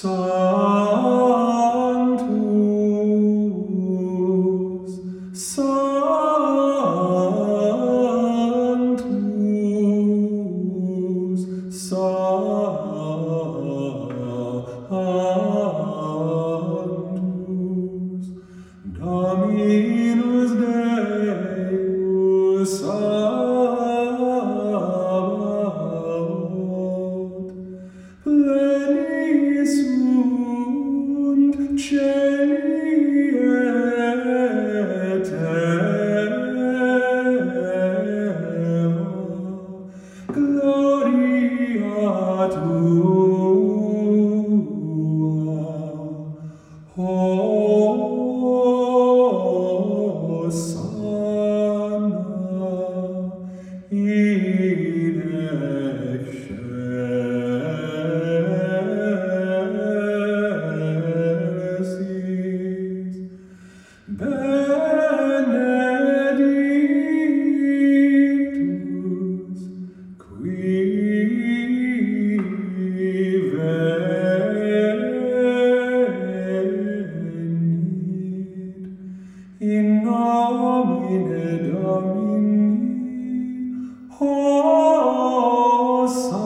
Sanctus, Sanctus, Sanctus, Dominus Deus Sabaoth, pleni sunt celi et terra, gloria tua, Hosanna in excelsis, benedictus qui venit, in nomine Domini, Hosanna.